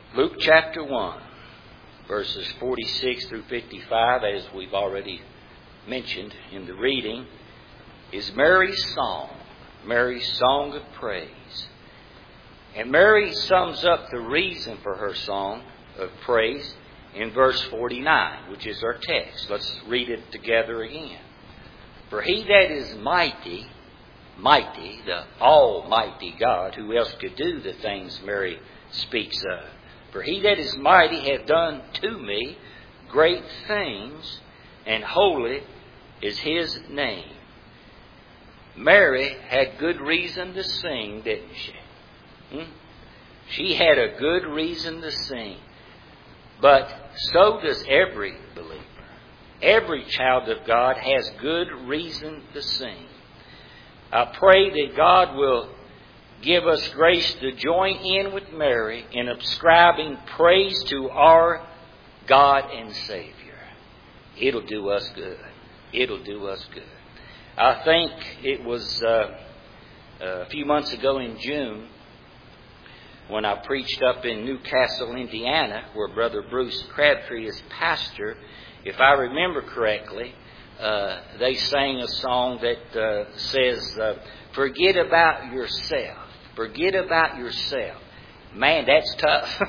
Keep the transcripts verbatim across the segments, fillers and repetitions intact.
Luke chapter one, verses forty-six through fifty-five, as we've already mentioned in the reading, is Mary's song, Mary's song of praise. And Mary sums up the reason for her song of praise in verse forty-nine, which is our text. Let's read it together again. For he that is mighty, mighty, the almighty God, who else could do the things Mary speaks of? For he that is mighty hath done to me great things, and holy is his name. Mary had good reason to sing, didn't she? Hmm? She had a good reason to sing. But so does every believer. Every child of God has good reason to sing. I pray that God will give us grace to join in with Mary in ascribing praise to our God and Savior. It'll do us good. It'll do us good. I think it was uh, a few months ago in June when I preached up in Newcastle, Indiana, where Brother Bruce Crabtree is pastor. If I remember correctly, uh, they sang a song that uh, says, uh, forget about yourself. Forget about yourself. Man, that's tough.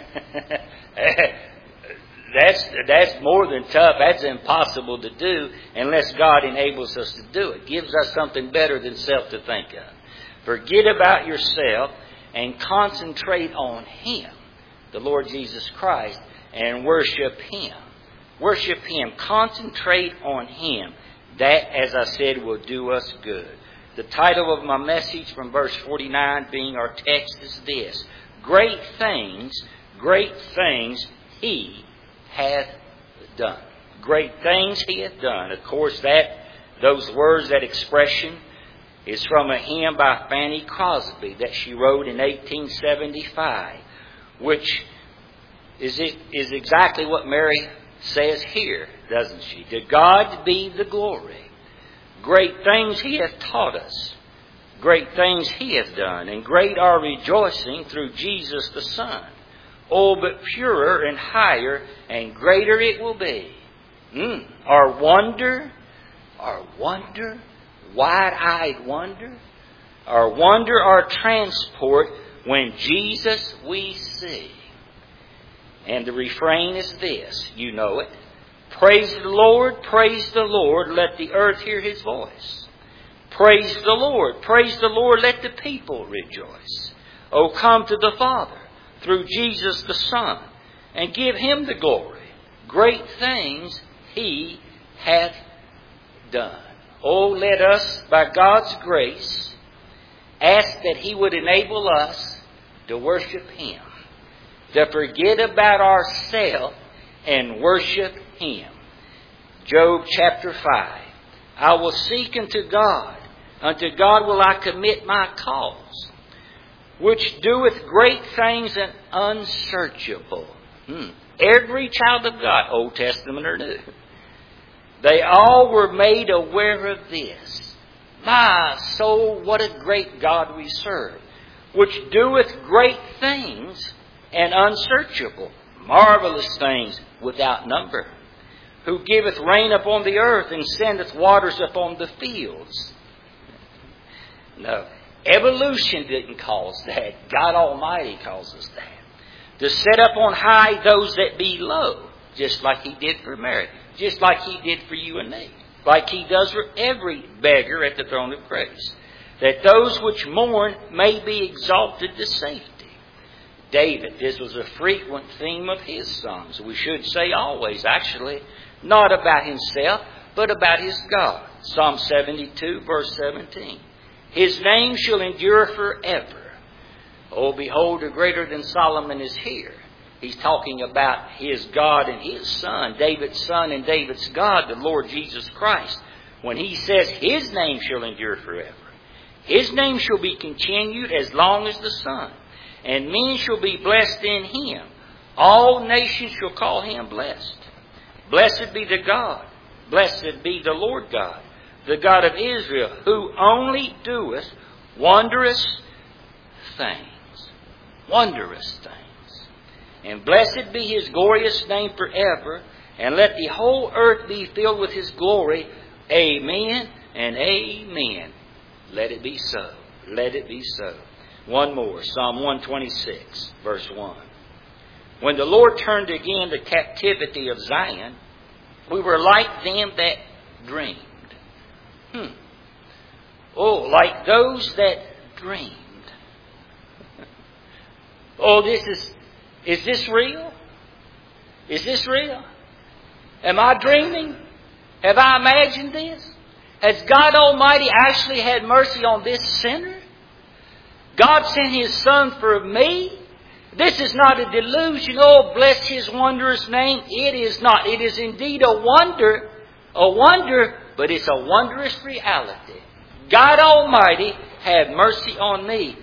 that's that's more than tough. That's impossible to do unless God enables us to do it. Gives us something better than self to think of. Forget about yourself and concentrate on Him, the Lord Jesus Christ, and worship Him. Worship Him. Concentrate on Him. That, as I said, will do us good. The title of my message from verse forty-nine being our text is this: Great things, great things He hath done. Great things He hath done. Of course, that those words, that expression, is from a hymn by Fanny Crosby that she wrote in eighteen seventy-five, which is it, is exactly what Mary says here, doesn't she? To God be the glory. Great things He hath taught us. Great things He hath done. And great our rejoicing through Jesus the Son. Oh, but purer and higher and greater it will be. Mm. Our wonder, our wonder, wide-eyed wonder, our wonder, our transport when Jesus we see. And the refrain is this, you know it. Praise the Lord, praise the Lord, let the earth hear His voice. Praise the Lord, praise the Lord, let the people rejoice. Oh, come to the Father through Jesus the Son and give Him the glory. Great things He hath done. Oh, let us, by God's grace, ask that He would enable us to worship Him. To forget about ourselves and worship Him. Job chapter five. I will seek unto God. Unto God will I commit my cause, which doeth great things and unsearchable. Hmm. Every child of God, Old Testament or New, they all were made aware of this. My soul, what a great God we serve, which doeth great things and unsearchable, marvelous things without number, who giveth rain upon the earth and sendeth waters upon the fields. No, evolution didn't cause that. God Almighty causes that. To set up on high those that be low, just like He did for Mary, just like He did for you and me, like He does for every beggar at the throne of grace, that those which mourn may be exalted to safety. David, this was a frequent theme of his songs. We should say always, actually, not about himself, but about his God. Psalm seventy-two, verse seventeen. His name shall endure forever. Oh, behold, a greater than Solomon is here. He's talking about his God and His Son, David's Son and David's God, the Lord Jesus Christ. When He says His name shall endure forever. His name shall be continued as long as the sun. And men shall be blessed in Him. All nations shall call Him blessed. Blessed be the God. Blessed be the Lord God, the God of Israel, who only doeth wondrous things. Wondrous things. And blessed be His glorious name forever. And let the whole earth be filled with His glory. Amen and amen. Let it be so. Let it be so. One more. Psalm one twenty-six, verse one. When the Lord turned again the captivity of Zion, we were like them that dreamed. Hmm. Oh, like those that dreamed. Oh, this is, is this real? Is this real? Am I dreaming? Have I imagined this? Has God Almighty actually had mercy on this sinner? God sent His Son for me? This is not a delusion. Oh, bless His wondrous name. It is not. It is indeed a wonder. A wonder, but it's a wondrous reality. God Almighty had mercy on me.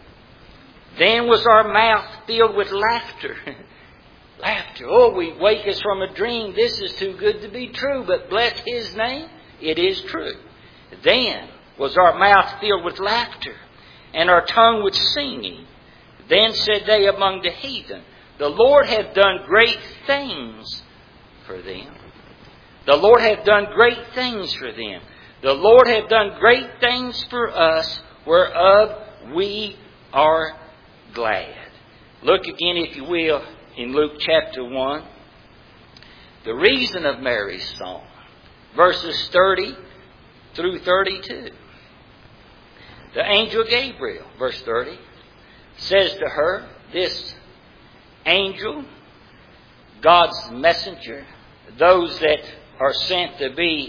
Then was our mouth filled with laughter. Laughter. Oh, we wake us from a dream. This is too good to be true. But bless His name, it is true. Then was our mouth filled with laughter, and our tongue with singing. Then said they among the heathen, the Lord hath done great things for them. The Lord hath done great things for them. The Lord hath done great things for us, whereof we are glad. Look again, if you will, in Luke chapter one. The reason of Mary's song. Verses thirty through thirty-two. The angel Gabriel, verse thirty, says to her, this angel, God's messenger, those that are sent to be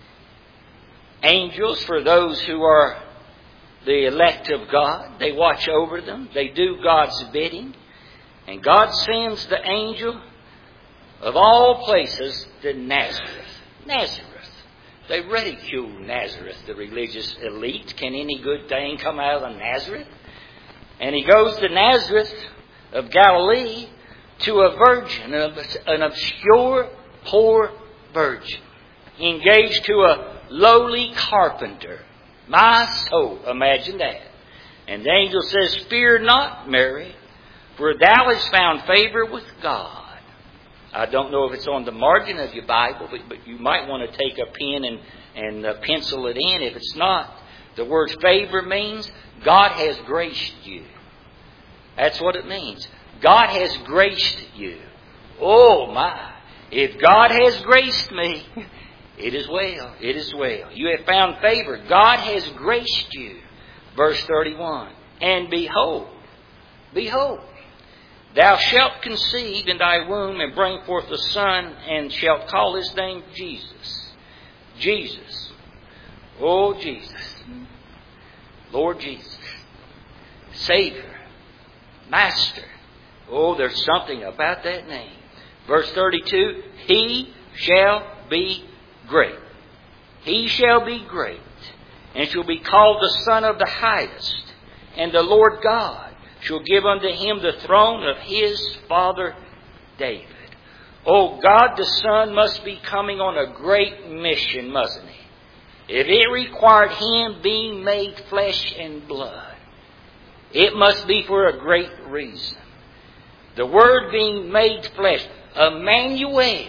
angels for those who are the elect of God. They watch over them. They do God's bidding. And God sends the angel of all places to Nazareth. Nazareth. They ridicule Nazareth, the religious elite. Can any good thing come out of Nazareth? And he goes to Nazareth of Galilee to a virgin, an obscure, poor virgin, engaged to a lowly carpenter. My soul, imagine that. And the angel says, fear not, Mary, for thou hast found favor with God. I don't know if it's on the margin of your Bible, but, but you might want to take a pen and, and uh, pencil it in. If it's not, the word favor means God has graced you. That's what it means. God has graced you. Oh my. If God has graced me, it is well. It is well. You have found favor. God has graced you. Verse thirty-one. And behold, behold, thou shalt conceive in thy womb and bring forth a son, and shalt call his name Jesus. Jesus. Oh, Jesus. Lord Jesus. Savior. Master. Oh, there's something about that name. Verse thirty-two. He shall be great. He shall be great, and shall be called the Son of the Highest. And the Lord God shall give unto him the throne of his father David. Oh, God the Son must be coming on a great mission, mustn't He? If it required Him being made flesh and blood, it must be for a great reason. The Word being made flesh, Emmanuel,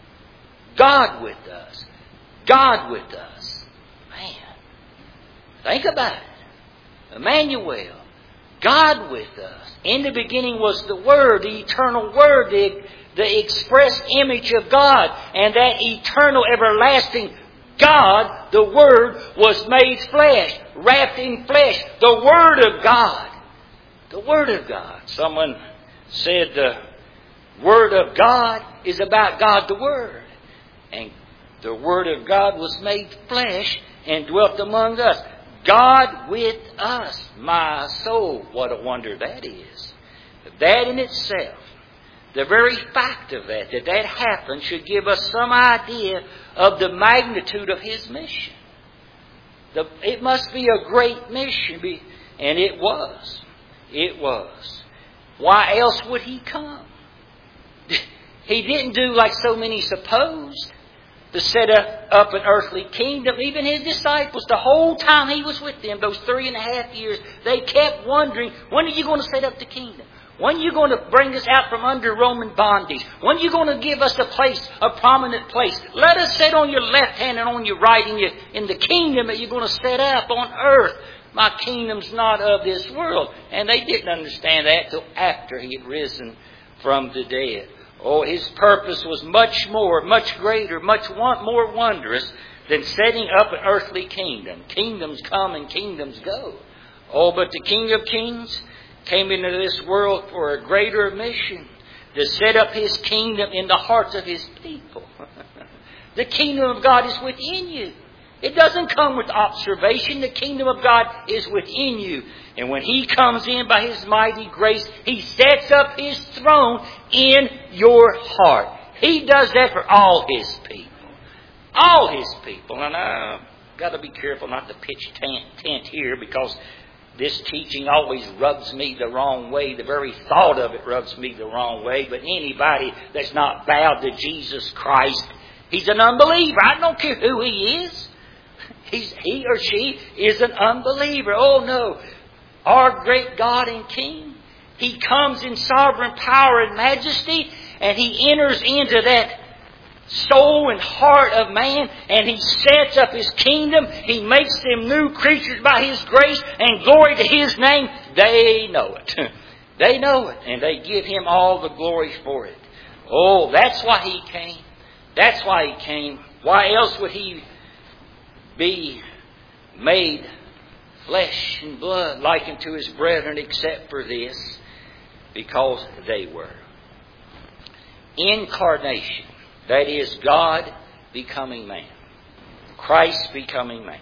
God with us. God with us. Man, think about it. Emmanuel, God with us. In the beginning was the Word, the eternal Word, the, the express image of God. And that eternal, everlasting God, the Word, was made flesh, wrapped in flesh. The Word of God. The Word of God. Someone said the Word of God is about God the Word. And the Word of God was made flesh and dwelt among us. God with us, my soul. What a wonder that is. That in itself, the very fact of that, that that happened, should give us some idea of the magnitude of His mission. The, it must be a great mission, and it was. It was. Why else would He come? He didn't do like so many supposed, to set up an earthly kingdom. Even His disciples, the whole time He was with them, those three and a half years, they kept wondering, when are you going to set up the kingdom? When are you going to bring us out from under Roman bondage? When are you going to give us a place, a prominent place? Let us sit on your left hand and on your right in, your, in the kingdom that you're going to set up on earth. My kingdom's not of this world. And they didn't understand that till after he had risen from the dead. Oh, his purpose was much more, much greater, much more wondrous than setting up an earthly kingdom. Kingdoms come and kingdoms go. Oh, but the King of Kings came into this world for a greater mission, to set up his kingdom in the hearts of his people. The kingdom of God is within you. It doesn't come with observation. The kingdom of God is within you. And when he comes in by his mighty grace, he sets up his throne in your heart. He does that for all his people. All his people. And I've got to be careful not to pitch tent, tent here, because this teaching always rubs me the wrong way. The very thought of it rubs me the wrong way. But anybody that's not bowed to Jesus Christ, he's an unbeliever. I don't care who he is. He's, he or she is an unbeliever. Oh no. Our great God and King, he comes in sovereign power and majesty, and he enters into that soul and heart of man, and he sets up his kingdom. He makes them new creatures by his grace, and glory to his name. They know it. They know it, and they give him all the glory for it. Oh, that's why he came. That's why he came. Why else would he be made flesh and blood like unto his brethren, except for this? Because they were. Incarnation. That is, God becoming man. Christ becoming man.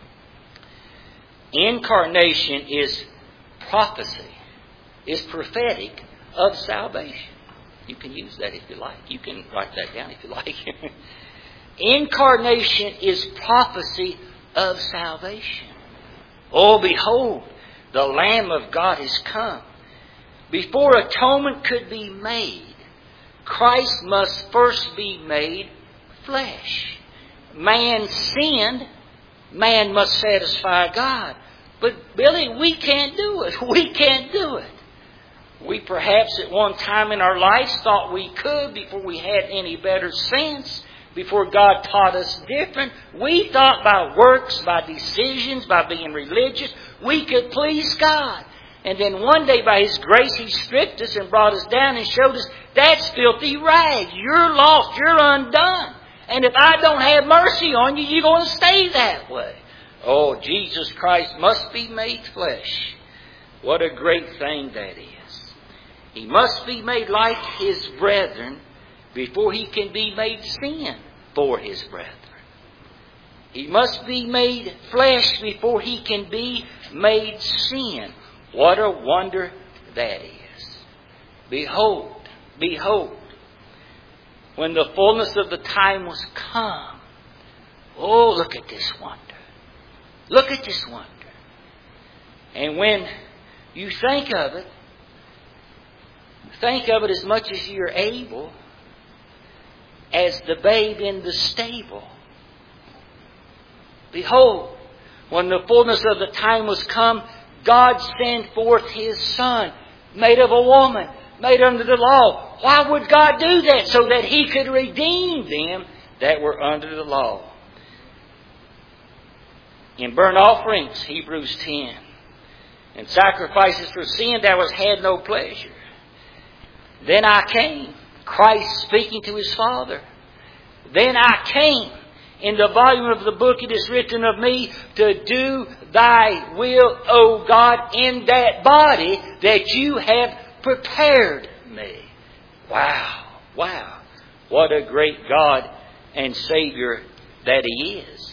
Incarnation is prophecy, is prophetic of salvation. You can use that if you like. You can write that down if you like. Incarnation is prophecy of salvation. Oh, behold, the Lamb of God is come. Before atonement could be made, Christ must first be made flesh. Man sinned. Man must satisfy God. But Billy, we can't do it. We can't do it. We perhaps at one time in our lives thought we could before we had any better sense, before God taught us different. We thought by works, by decisions, by being religious, we could please God. And then one day by His grace He stripped us and brought us down and showed us, that's filthy rags. You're lost. You're undone. And if I don't have mercy on you, you're going to stay that way. Oh, Jesus Christ must be made flesh. What a great thing that is. He must be made like His brethren before He can be made sin for His brethren. He must be made flesh before He can be made sin. What a wonder that is. Behold, behold, when the fullness of the time was come. Oh, look at this wonder. Look at this wonder. And when you think of it, think of it as much as you're able as the babe in the stable. Behold, when the fullness of the time was come, God sent forth His Son, made of a woman, made under the law. Why would God do that? So that He could redeem them that were under the law. In burnt offerings, Hebrews ten, and sacrifices for sin, there was had no pleasure. Then I came, Christ speaking to His Father. Then I came. In the volume of the book it is written of me, to do Thy will, O God, in that body that You have prepared me. Wow, wow. What a great God and Savior that He is.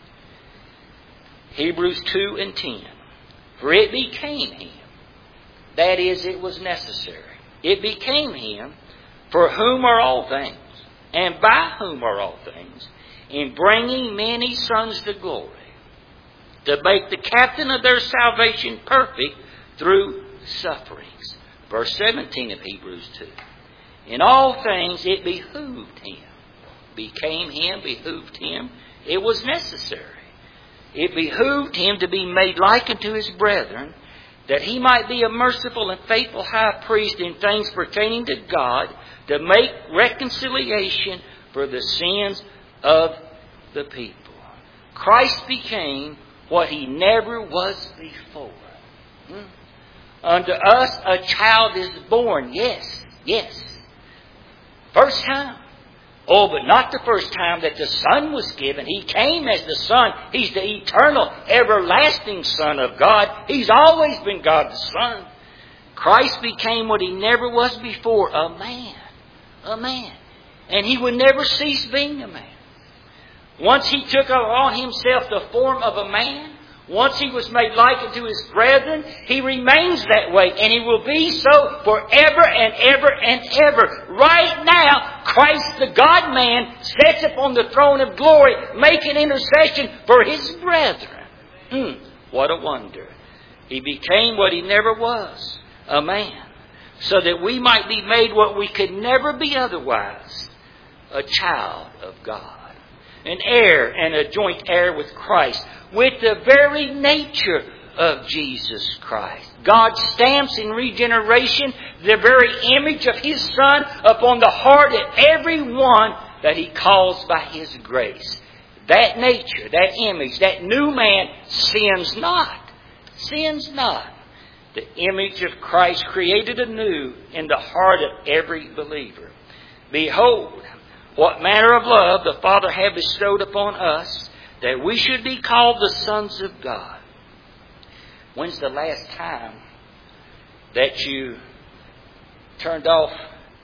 Hebrews two and ten. For it became Him. That is, it was necessary. It became Him, for whom are all things, and by whom are all things, in bringing many sons to glory, to make the captain of their salvation perfect through sufferings. Verse seventeen of Hebrews two. In all things it behooved Him. Became Him, behooved Him. It was necessary. It behooved Him to be made like unto His brethren, that He might be a merciful and faithful high priest in things pertaining to God, to make reconciliation for the sins of the people. Christ became what He never was before. Hmm? Unto us a child is born. Yes, yes. First time. Oh, but not the first time that the Son was given. He came as the Son. He's the eternal, everlasting Son of God. He's always been God the Son. Christ became what He never was before, a man. A man. And He would never cease being a man. Once He took on Himself the form of a man, once He was made like unto His brethren, He remains that way, and He will be so forever and ever and ever. Right now, Christ the God-man sits upon the throne of glory, making intercession for His brethren. Hmm, what a wonder. He became what He never was, a man, so that we might be made what we could never be otherwise, a child of God. An heir and a joint heir with Christ, with the very nature of Jesus Christ. God stamps in regeneration the very image of His Son upon the heart of every one that He calls by His grace. That nature, that image, that new man sins not. Sins not. The image of Christ created anew in the heart of every believer. Behold, what manner of love the Father hath bestowed upon us, that we should be called the sons of God. When's the last time that you turned off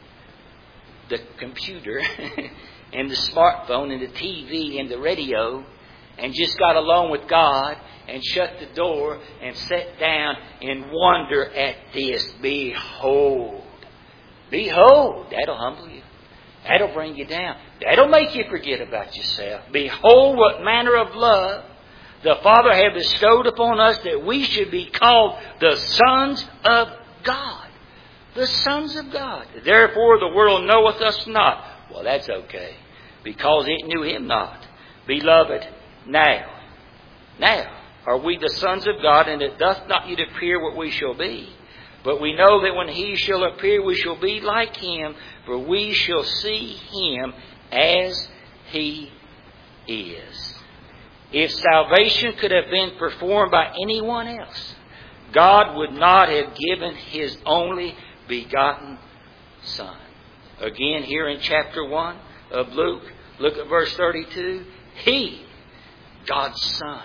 the computer and the smartphone and the T V and the radio and just got alone with God and shut the door and sat down and wonder at this? Behold. Behold. That'll humble you. That'll bring you down. That'll make you forget about yourself. Behold, what manner of love the Father hath bestowed upon us, that we should be called the sons of God. The sons of God. Therefore the world knoweth us not. Well, that's okay, because it knew Him not. Beloved, now, now are we the sons of God, and it doth not yet appear what we shall be. But we know that when He shall appear, we shall be like Him, for we shall see Him as He is. If salvation could have been performed by anyone else, God would not have given His only begotten Son. Again, here in chapter one of Luke, look at verse thirty-two. He, God's Son,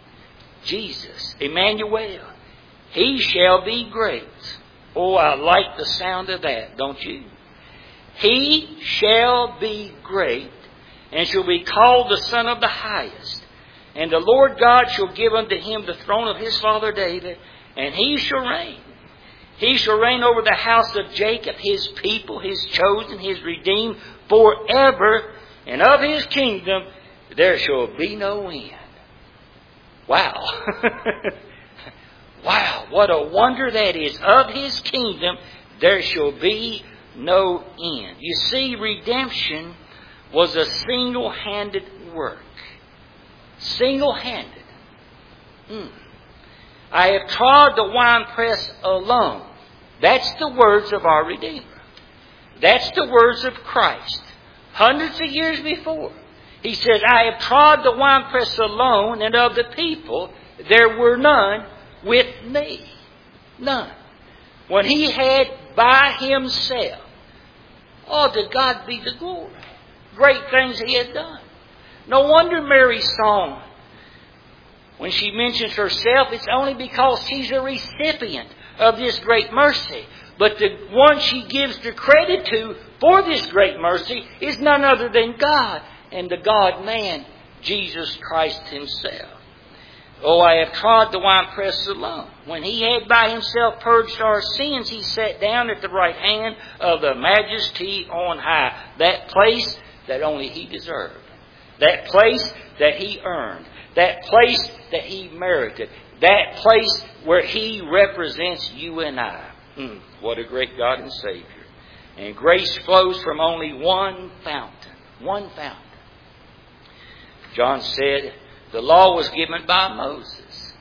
Jesus, Emmanuel, He shall be great. Oh, I like the sound of that, don't you? He shall be great, and shall be called the Son of the Highest. And the Lord God shall give unto Him the throne of His father David, and He shall reign. He shall reign over the house of Jacob, His people, His chosen, His redeemed, forever. And of His kingdom there shall be no end. Wow. Wow, what a wonder that is. Of His kingdom there shall be no end. You see, redemption was a single-handed work. Single-handed. Hmm. I have trod the winepress alone. That's the words of our Redeemer. That's the words of Christ. Hundreds of years before. He said, I have trod the winepress alone, and of the people there were none with me. None. When He had by Himself. Oh, to God be the glory. Great things He had done. No wonder Mary's song, when she mentions herself, it's only because she's a recipient of this great mercy. But the one she gives the credit to for this great mercy is none other than God and the God-man, Jesus Christ Himself. Oh, I have trod the winepress alone. When He had by Himself purged our sins, He sat down at the right hand of the Majesty on high. That place that only He deserved. That place that He earned. That place that He merited. That place where He represents you and I. Hmm, what a great God and Savior. And grace flows from only one fountain. One fountain. John said, the law was given by Moses.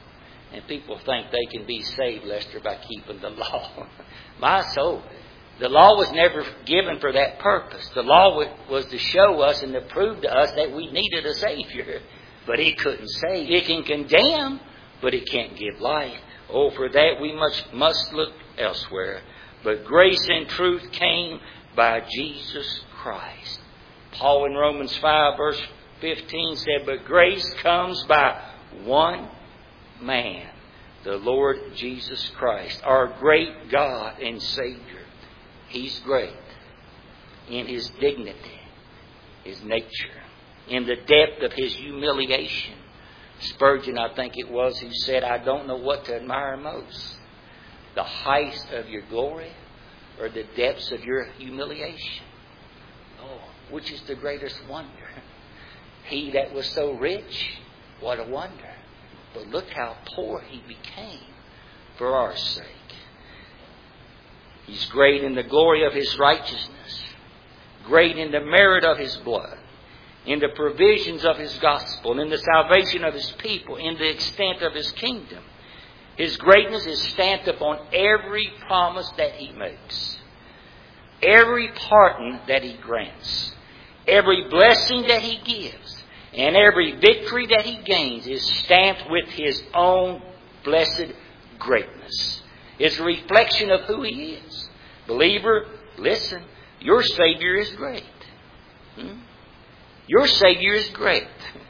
And people think they can be saved, Lester, by keeping the law. My soul. The law was never given for that purpose. The law was to show us and to prove to us that we needed a Savior. But it couldn't save. It can condemn, but it can't give life. Oh, for that we must, must look elsewhere. But grace and truth came by Jesus Christ. Paul in Romans five verse fifteen said, but grace comes by one man, the Lord Jesus Christ, our great God and Savior. He's great in His dignity, His nature, in the depth of His humiliation. Spurgeon, I think it was, who said, I don't know what to admire most, the height of your glory or the depths of your humiliation. Oh, which is the greatest wonder? He that was so rich, what a wonder. But look how poor He became for our sake. He's great in the glory of His righteousness, great in the merit of His blood, in the provisions of His gospel, in the salvation of His people, in the extent of His kingdom. His greatness is stamped upon every promise that He makes, every pardon that He grants, every blessing that He gives, and every victory that He gains is stamped with His own blessed greatness. It's a reflection of who He is. Believer, listen, your Savior is great. Hmm? Your Savior is great.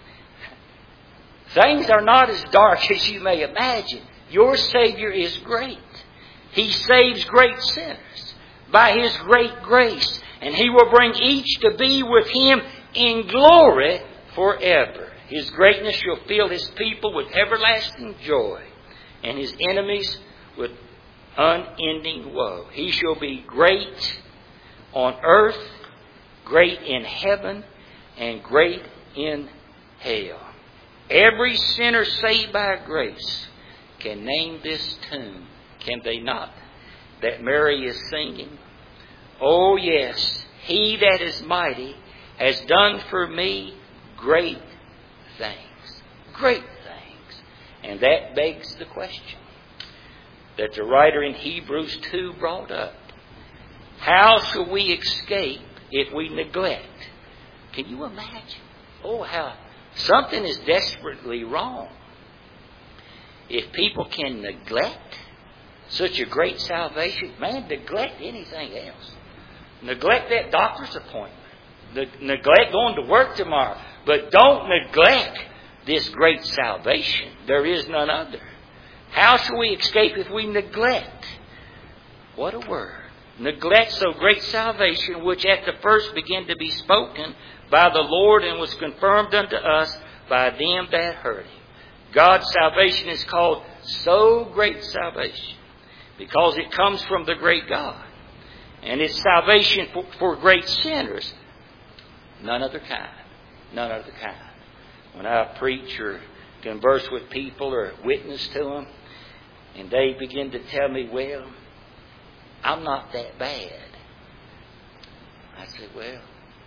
Things are not as dark as you may imagine. Your Savior is great. He saves great sinners by His great grace. And He will bring each to be with Him in glory forever. His greatness shall fill His people with everlasting joy, and His enemies with unending woe. He shall be great on earth, great in heaven, and great in hell. Every sinner saved by grace can name this tune, can they not? That Mary is singing. Oh yes, He that is mighty has done for me great things. Great things. And that begs the question that the writer in Hebrews two brought up. How shall we escape if we neglect? Can you imagine? Oh, how something is desperately wrong. If people can neglect such a great salvation, man, neglect anything else. Neglect that doctor's appointment. Ne- neglect going to work tomorrow. But don't neglect this great salvation. There is none other. How shall we escape if we neglect? What a word. Neglect so great salvation, which at the first began to be spoken by the Lord and was confirmed unto us by them that heard Him. God's salvation is called so great salvation because it comes from the great God. And it's salvation for, for great sinners. None other kind. None other kind. When I preach or converse with people or witness to them, and they begin to tell me, well, I'm not that bad. I said, well,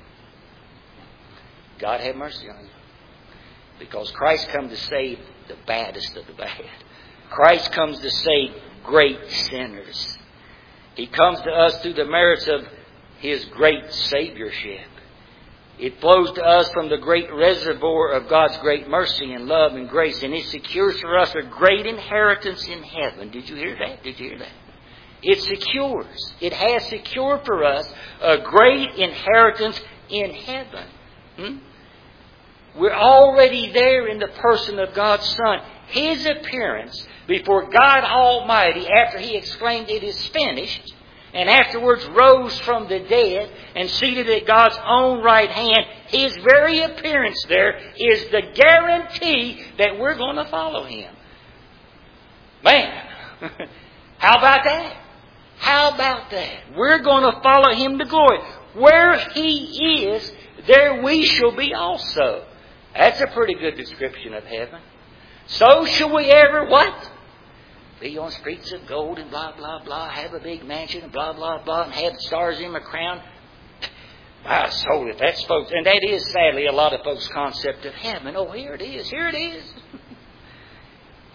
God have mercy on you. Because Christ comes to save the baddest of the bad. Christ comes to save great sinners. He comes to us through the merits of His great Saviorship. It flows to us from the great reservoir of God's great mercy and love and grace. And it secures for us a great inheritance in heaven. Did you hear that? Did you hear that? It secures. It has secured for us a great inheritance in heaven. Hmm? We're already there in the person of God's Son. His appearance before God Almighty after He exclaimed, "It is finished," and afterwards rose from the dead and seated at God's own right hand, His very appearance there is the guarantee that we're going to follow Him. Man, how about that? How about that? We're going to follow Him to glory. Where He is, there we shall be also. That's a pretty good description of heaven. So shall we ever what? Be on streets of gold and blah, blah, blah. Have a big mansion and blah, blah, blah. And have stars in my crown. My soul, if that's folks. And that is sadly a lot of folks' concept of heaven. Oh, here it is. Here it is.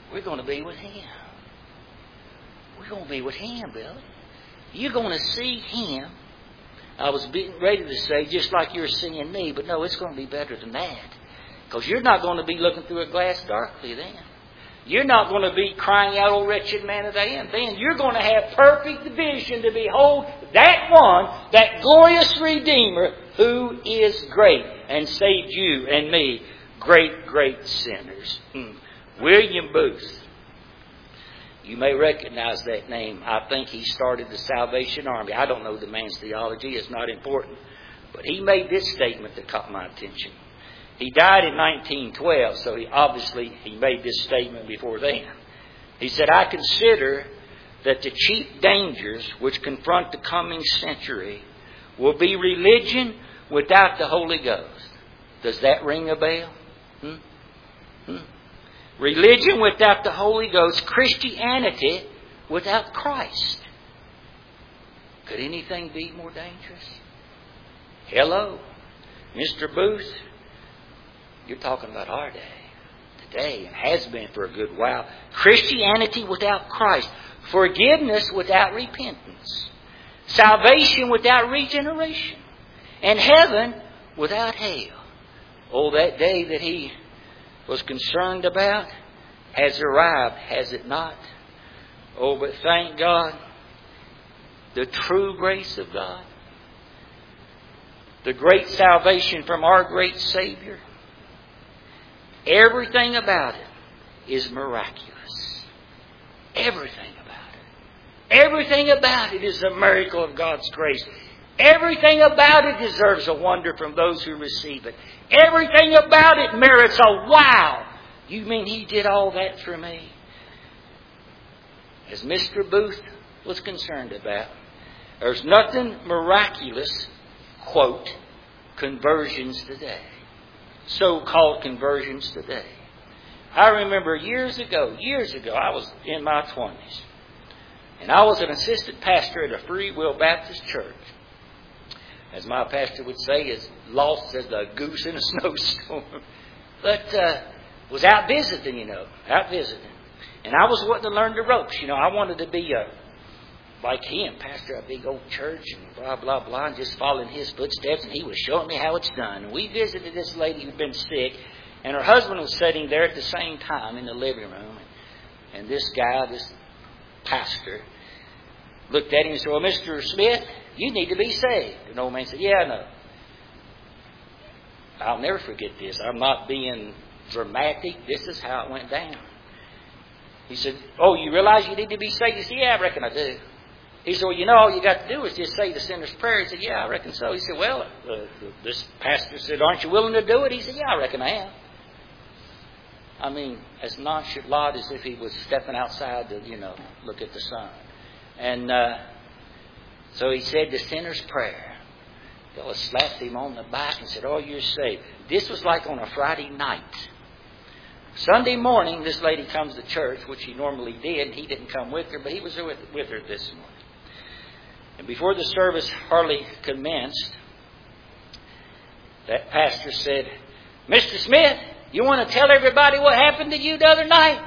We're going to be with Him. We're going to be with Him, Billy. You're going to see Him. I was ready to say, just like you're seeing me, but no, it's going to be better than that. Because you're not going to be looking through a glass darkly then. You're not going to be crying out, "Oh, wretched man that I am." Then you're going to have perfect vision to behold that one, that glorious Redeemer, who is great and saved you and me, great, great sinners. Hmm. William Booth. You may recognize that name. I think he started the Salvation Army. I don't know the man's theology. It's not important. But he made this statement that caught my attention. He died in nineteen twelve, so he obviously he made this statement before then. He said, "I consider that the chief dangers which confront the coming century will be religion without the Holy Ghost." Does that ring a bell? Hmm? Hmm? Religion without the Holy Ghost, Christianity without Christ. Could anything be more dangerous? Hello, Mister Booth. You're talking about our day, today, and has been for a good while. Christianity without Christ. Forgiveness without repentance. Salvation without regeneration. And heaven without hell. Oh, that day that he was concerned about has arrived, has it not? Oh, but thank God, the true grace of God, the great salvation from our great Savior, everything about it is miraculous. Everything about it. Everything about it is a miracle of God's grace. Everything about it deserves a wonder from those who receive it. Everything about it merits a wow. You mean He did all that for me? As Mister Booth was concerned about, there's nothing miraculous, quote, conversions today. So-called conversions today. I remember years ago, years ago, I was in my twenties. And I was an assistant pastor at a Free Will Baptist church. As my pastor would say, as lost as a goose in a snowstorm. But uh, was out visiting, you know, out visiting. And I was wanting to learn the ropes. You know, I wanted to be a, like him, pastor a big old church and blah, blah, blah, and just follow in his footsteps. And he was showing me how it's done. And we visited this lady who'd been sick. And her husband was sitting there at the same time in the living room. And this guy, this pastor, looked at him and said, "Well, Mister Smith, you need to be saved." And the old man said, "Yeah, I know." I'll never forget this. I'm not being dramatic. This is how it went down. He said, "Oh, you realize you need to be saved?" He said, "Yeah, I reckon I do." He said, "Well, you know, all you got to do is just say the sinner's prayer." He said, "Yeah, I reckon so." He said, "Well," uh, this pastor said, "Aren't you willing to do it?" He said, "Yeah, I reckon I am." I mean, as nonchalant as if he was stepping outside to, you know, look at the sun. And uh, so he said the sinner's prayer. The fellow slapped him on the back and said, "Oh, you're saved." This was like on a Friday night. Sunday morning, this lady comes to church, which he normally did. He didn't come with her, but he was with, with her this morning. And before the service hardly commenced, that pastor said, "Mister Smith, you want to tell everybody what happened to you the other night?"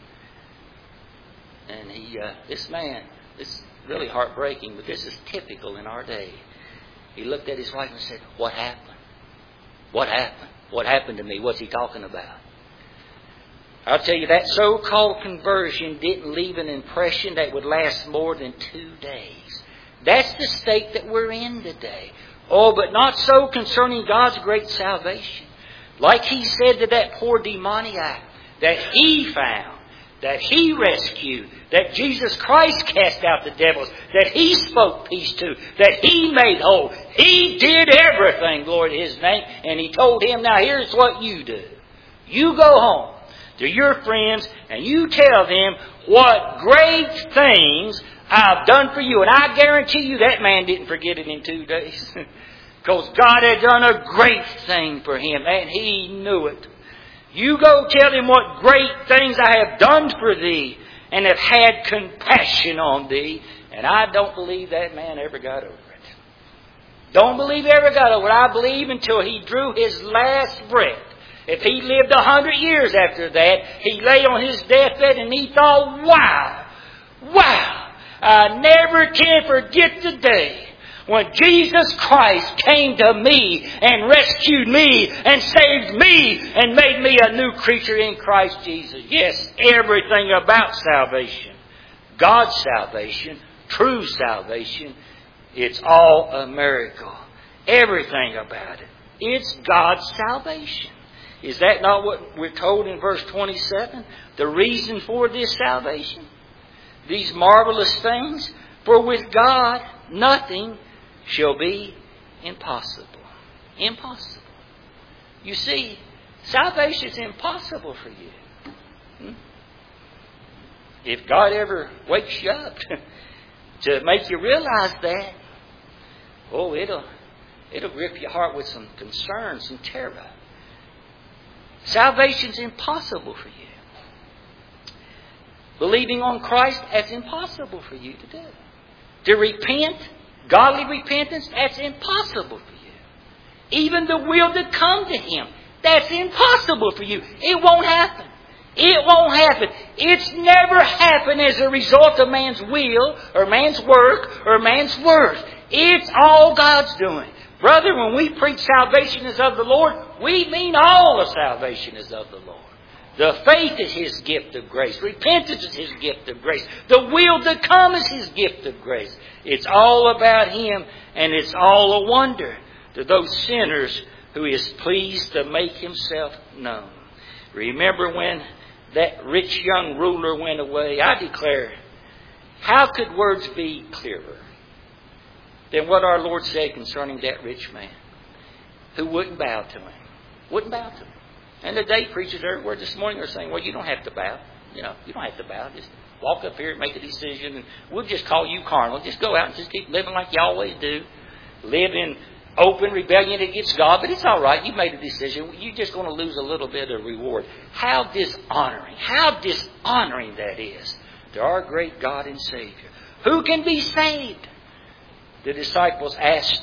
And he, uh, this man, this is really heartbreaking, but this is typical in our day. He looked at his wife and said, "What happened? What happened? What happened to me? What's he talking about?" I'll tell you, that so-called conversion didn't leave an impression that would last more than two days. That's the state that we're in today. Oh, but not so concerning God's great salvation. Like He said to that poor demoniac, that He found, that He rescued, that Jesus Christ cast out the devils, that He spoke peace to, that He made whole. He did everything, glory to His name. And He told him, "Now here's what you do. You go home to your friends and you tell them what great things I've done for you." And I guarantee you that man didn't forget it in two days. Because God had done a great thing for him and he knew it. "You go tell him what great things I have done for thee and have had compassion on thee." And I don't believe that man ever got over it. Don't believe he ever got over it. I believe until he drew his last breath, If he lived a hundred years after that, he lay on his deathbed and he thought, wow, wow, I never can forget the day when Jesus Christ came to me and rescued me and saved me and made me a new creature in Christ Jesus. Yes, everything about salvation, God's salvation, true salvation, it's all a miracle. Everything about it. It's God's salvation. Is that not what we're told in verse twenty-seven? The reason for this salvation? These marvelous things? For with God nothing shall be impossible. Impossible. You see, salvation is impossible for you. Hmm? If God ever wakes you up to make you realize that, oh, it'll it'll grip your heart with some concern, some terror. Salvation's impossible for you. Believing on Christ, that's impossible for you to do. To repent, godly repentance, that's impossible for you. Even the will to come to Him, that's impossible for you. It won't happen. It won't happen. It's never happened as a result of man's will or man's work or man's worth. It's all God's doing. Brother, when we preach salvation is of the Lord, we mean all of salvation is of the Lord. The faith is His gift of grace. Repentance is His gift of grace. The will to come is His gift of grace. It's all about Him, and it's all a wonder to those sinners who He is pleased to make Himself known. Remember when that rich young ruler went away? I declare, how could words be clearer than what our Lord said concerning that rich man who wouldn't bow to Him? Wouldn't bow to Him. And today, preachers everywhere this morning are saying, well, you don't have to bow. You know, you don't have to bow. Just walk up here and make a decision, and we'll just call you carnal. Just go out and just keep living like you always do. Live in open rebellion against God, but it's all right. You made a decision. You're just going to lose a little bit of reward. How dishonoring, how dishonoring that is to our great God and Savior. Who can be saved? The disciples asked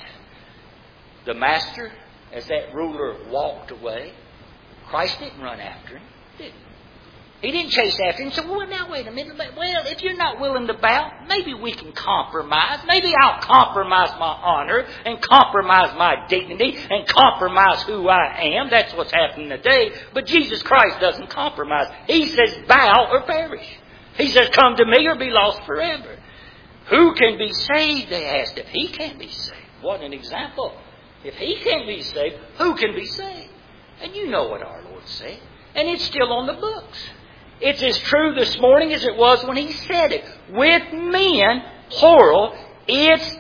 the Master as that ruler walked away. Christ didn't run after him, did he? He didn't chase after him. So, well, now, wait a minute. Well, if you're not willing to bow, maybe we can compromise. Maybe I'll compromise my honor and compromise my dignity and compromise who I am. That's what's happening today. But Jesus Christ doesn't compromise. He says, bow or perish. He says, come to me or be lost forever. Who can be saved, they asked. If He can't be saved. What an example. If He can't be saved, who can be saved? And you know what our Lord said. And it's still on the books. It's as true this morning as it was when He said it. With men, plural, it's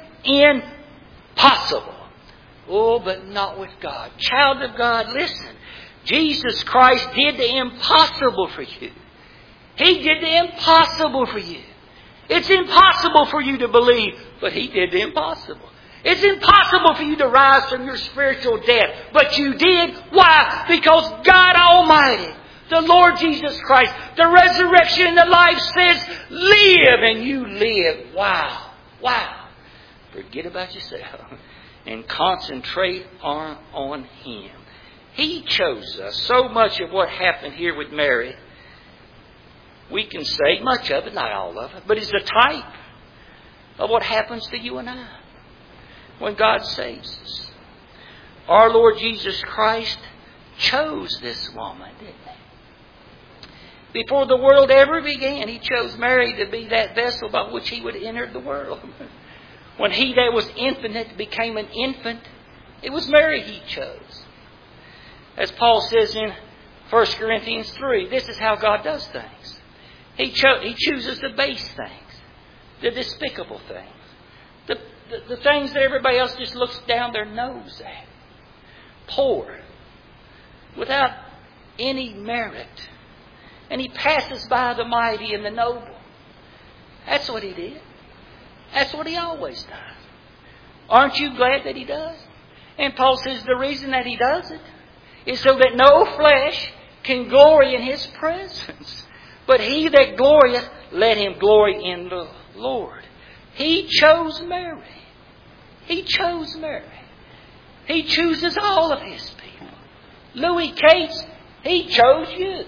impossible. Oh, but not with God. Child of God, listen. Jesus Christ did the impossible for you. He did the impossible for you. It's impossible for you to believe, but He did the impossible. It's impossible for you to rise from your spiritual death. But you did. Why? Because God Almighty, the Lord Jesus Christ, the resurrection and the life says, live, and you live. Wow. Wow. Forget about yourself and concentrate on, on Him. He chose us. So much of what happened here with Mary, we can say, much of it, not all of it, but it's a type of what happens to you and I when God saves us. Our Lord Jesus Christ chose this woman, didn't He? Before the world ever began, He chose Mary to be that vessel by which He would enter the world. When He that was infinite became an infant, it was Mary He chose. As Paul says in First Corinthians three, this is how God does things. He, cho- he chooses the base things, the despicable things, the, the, the things that everybody else just looks down their nose at. Poor, without any merit. And He passes by the mighty and the noble. That's what He did. That's what He always does. Aren't you glad that He does? And Paul says the reason that He does it is so that no flesh can glory in His presence. But he that glorieth, let him glory in the Lord. He chose Mary. He chose Mary. He chooses all of His people. Louis Cates, He chose you.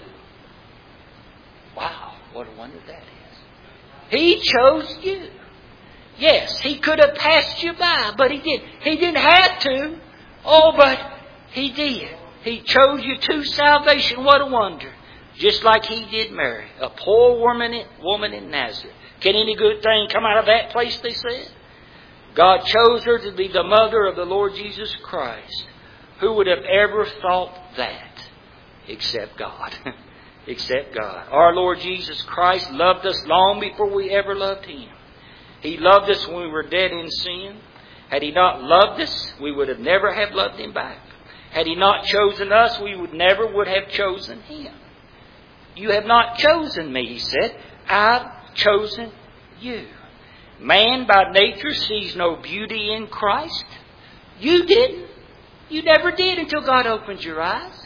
Wow, what a wonder that is. He chose you. Yes, He could have passed you by, but He didn't. He didn't have to. Oh, but He did. He chose you to salvation. What a wonder. Just like He did Mary, a poor woman in, woman in Nazareth. Can any good thing come out of that place, they said? God chose her to be the mother of the Lord Jesus Christ. Who would have ever thought that? Except God. Except God. Our Lord Jesus Christ loved us long before we ever loved Him. He loved us when we were dead in sin. Had He not loved us, we would have never have loved Him back. Had He not chosen us, we would never would have chosen Him. You have not chosen me, He said. I've chosen you. Man by nature sees no beauty in Christ. You didn't. You never did until God opened your eyes.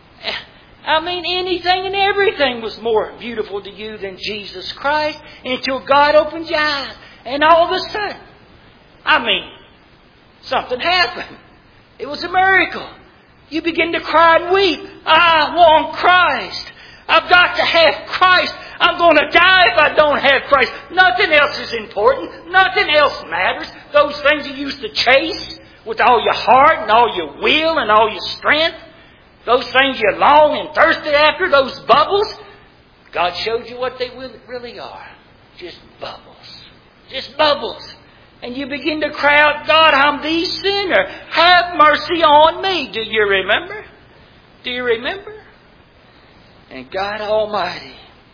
I mean, anything and everything was more beautiful to you than Jesus Christ until God opened your eyes. And all of a sudden, I mean, something happened. It was a miracle. You begin to cry and weep. I want Christ. I've got to have Christ. I'm going to die if I don't have Christ. Nothing else is important. Nothing else matters. Those things you used to chase with all your heart and all your will and all your strength. Those things you long and thirsted after, those bubbles. God showed you what they really are. Just bubbles. Just bubbles. And you begin to cry out, God, I'm the sinner. Have mercy on me. Do you remember? Do you remember? And God Almighty,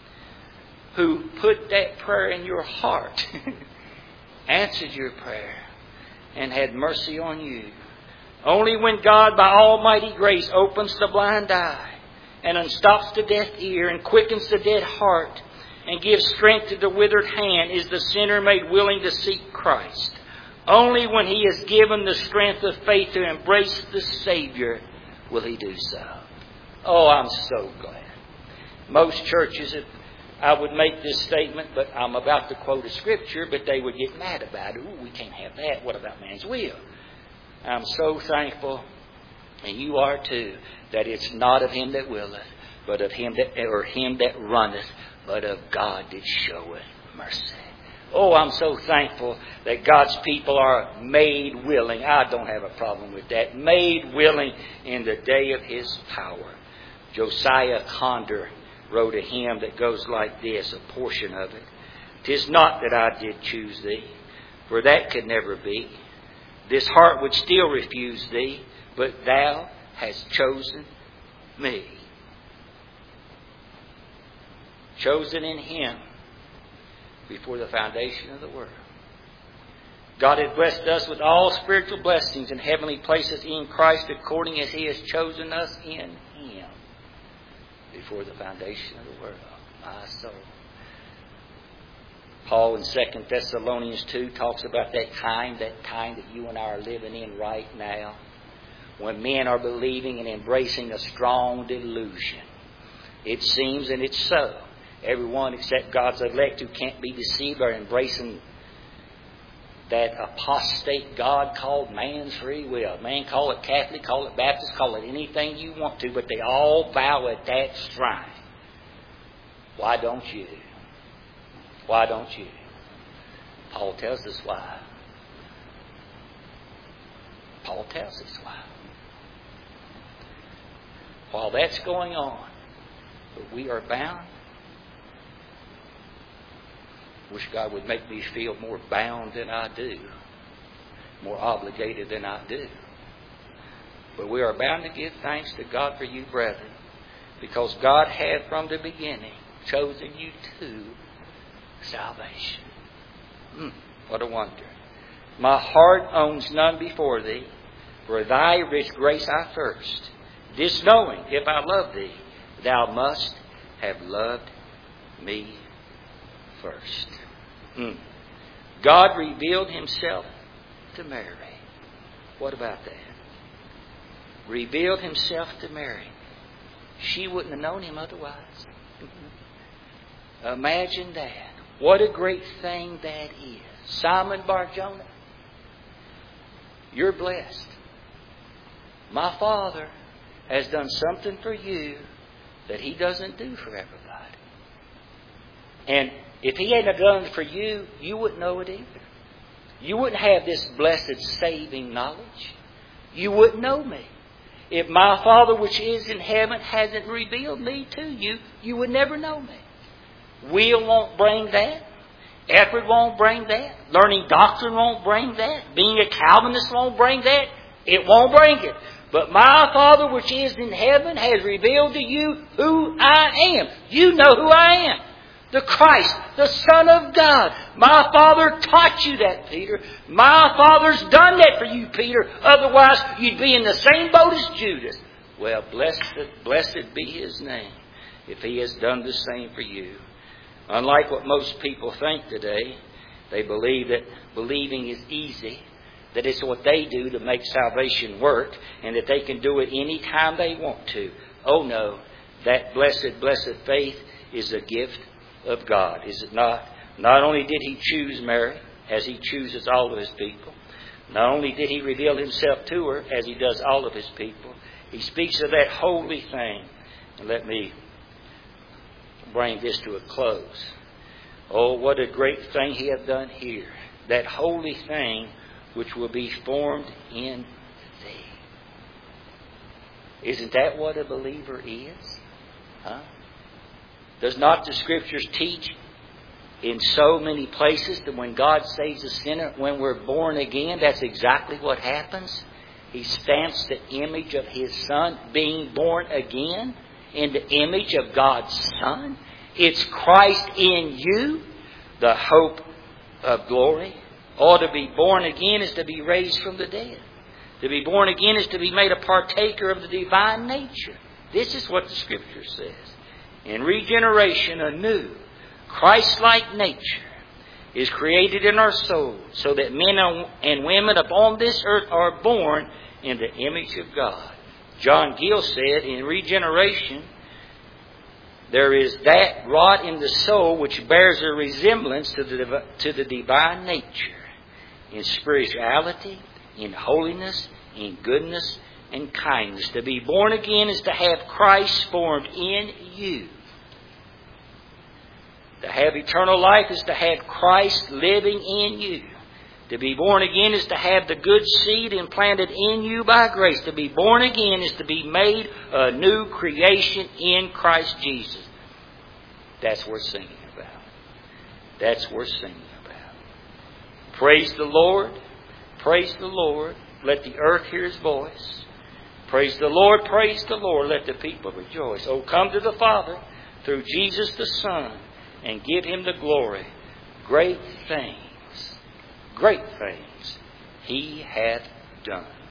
who put that prayer in your heart, answered your prayer and had mercy on you. Only when God, by almighty grace, opens the blind eye and unstops the deaf ear and quickens the dead heart and gives strength to the withered hand is the sinner made willing to seek Christ. Only when he is given the strength of faith to embrace the Savior will he do so. Oh, I'm so glad. Most churches, I would make this statement, but I'm about to quote a scripture, but they would get mad about it. Ooh, we can't have that. What about man's will? I'm so thankful, and you are too, that it's not of him that willeth, but of him that, or him that runneth, but of God that showeth mercy. Oh, I'm so thankful that God's people are made willing. I don't have a problem with that. Made willing in the day of His power. Josiah Conder wrote a hymn that goes like this, a portion of it. "'Tis not that I did choose thee, for that could never be. This heart would still refuse thee, but thou hast chosen me." Chosen in Him before the foundation of the world. God has blessed us with all spiritual blessings in heavenly places in Christ according as He has chosen us in Him before the foundation of the world. My soul. Paul in Second Thessalonians two talks about that time, that time that you and I are living in right now, when men are believing and embracing a strong delusion. It seems, and it's so, everyone except God's elect who can't be deceived are embracing that apostate God called man's free will. Man, call it Catholic, call it Baptist, call it anything you want to, but they all bow at that shrine. Why don't you? Why don't you? Paul tells us why. Paul tells us why. While that's going on, but we are bound. Wish God would make me feel more bound than I do, more obligated than I do. But we are bound to give thanks to God for you, brethren, because God had from the beginning chosen you to salvation. Mm, what a wonder. My heart owns none before thee, for thy rich grace I first. This knowing, if I love thee, thou must have loved me first. Mm. God revealed Himself to Mary. What about that? Revealed Himself to Mary. She wouldn't have known Him otherwise. Imagine that. What a great thing that is. Simon Bar-Jonah, you're blessed. My Father has done something for you that He doesn't do for everybody. And if He hadn't done it for you, you wouldn't know it either. You wouldn't have this blessed saving knowledge. You wouldn't know me. If my Father which is in heaven hasn't revealed me to you, you would never know me. Will won't bring that. Effort won't bring that. Learning doctrine won't bring that. Being a Calvinist won't bring that. It won't bring it. But my Father which is in heaven has revealed to you who I am. You know who I am. The Christ, the Son of God. My Father taught you that, Peter. My Father's done that for you, Peter. Otherwise, you'd be in the same boat as Judas. Well, blessed, blessed be His name if He has done the same for you. Unlike what most people think today, they believe that believing is easy, that it's what they do to make salvation work, and that they can do it any time they want to. Oh no, that blessed, blessed faith is a gift of God, is it not? Not only did He choose Mary, as He chooses all of His people, not only did He reveal Himself to her, as He does all of His people, He speaks of that holy thing. And let me bring this to a close. Oh, what a great thing He hath done here. That holy thing which will be formed in thee. Isn't that what a believer is? Huh? Does not the Scriptures teach in so many places that when God saves a sinner, when we're born again, that's exactly what happens? He stamps the image of His Son, being born again, in the image of God's Son. It's Christ in you, the hope of glory. Or to be born again is to be raised from the dead. To be born again is to be made a partaker of the divine nature. This is what the Scripture says. In regeneration, a new, Christ-like nature is created in our souls, so that men and women upon this earth are born in the image of God. John Gill said, in regeneration, there is that wrought in the soul which bears a resemblance to the, to the divine nature, in spirituality, in holiness, in goodness, and kindness. To be born again is to have Christ formed in you. To have eternal life is to have Christ living in you. To be born again is to have the good seed implanted in you by grace. To be born again is to be made a new creation in Christ Jesus. That's worth singing about. That's worth singing about. Praise the Lord. Praise the Lord. Let the earth hear His voice. Praise the Lord. Praise the Lord. Let the people rejoice. Oh, come to the Father through Jesus the Son and give Him the glory. Great things, great things He hath done.